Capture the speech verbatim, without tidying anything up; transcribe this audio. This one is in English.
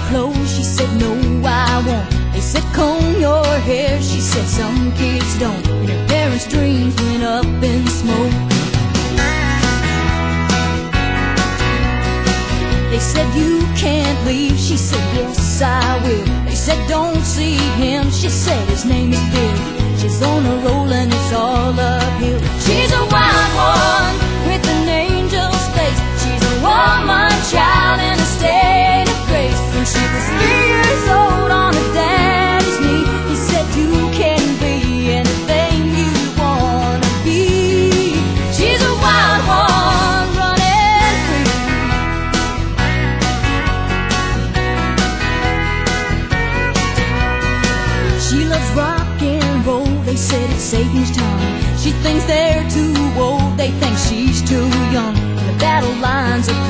clothes? She said, no, I won't. They said, comb your hair. She said, some kids don't. And her parents' dreams went up in smoke. They said, you can't leave. She said, yes, I will. They said, don't see him. She said, his name is Bill. She's on a roll and it's all uphill. She's a wild one with an angel's face. She's a woman child in a state of grace. When she was three years old on her daddy's knee, he said, you can be anything you wanna be. She's a wild one running free. She loves rock and roll. They said it's Satan's tongue. She thinks they're too old. They think she's too young. And the battle lines are